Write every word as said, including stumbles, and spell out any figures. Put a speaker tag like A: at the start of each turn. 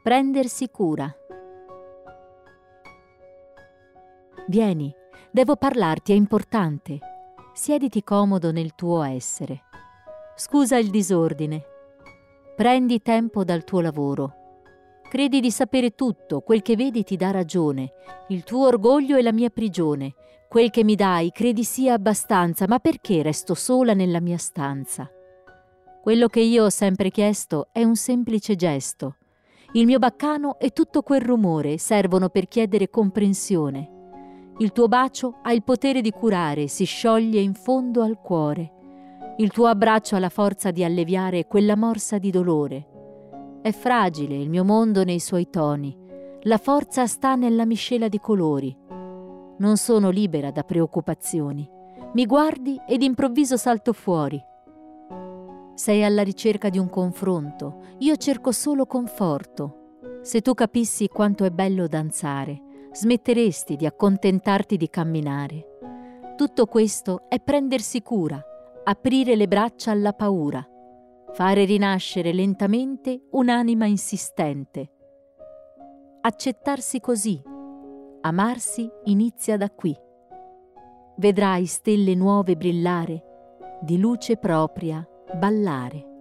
A: Prendersi cura. Vieni, devo parlarti, è importante. Siediti comodo nel tuo essere. Scusa il disordine. Prendi tempo dal tuo lavoro. Credi di sapere tutto, quel che vedi ti dà ragione. Il tuo orgoglio è la mia prigione. Quel che mi dai credi sia abbastanza, ma perché resto sola nella mia stanza? Quello che io ho sempre chiesto è un semplice gesto. Il mio baccano e tutto quel rumore servono per chiedere comprensione. Il tuo bacio ha il potere di curare, si scioglie in fondo al cuore. Il tuo abbraccio ha la forza di alleviare quella morsa di dolore. È fragile il mio mondo nei suoi toni. La forza sta nella miscela di colori. Non sono libera da preoccupazioni. Mi guardi ed improvviso salto fuori. Sei alla ricerca di un confronto. Io cerco solo conforto. Se tu capissi quanto è bello danzare, smetteresti di accontentarti di camminare. Tutto questo è prendersi cura, aprire le braccia alla paura, fare rinascere lentamente un'anima insistente. Accettarsi così, amarsi inizia da qui. Vedrai stelle nuove brillare, di luce propria ballare.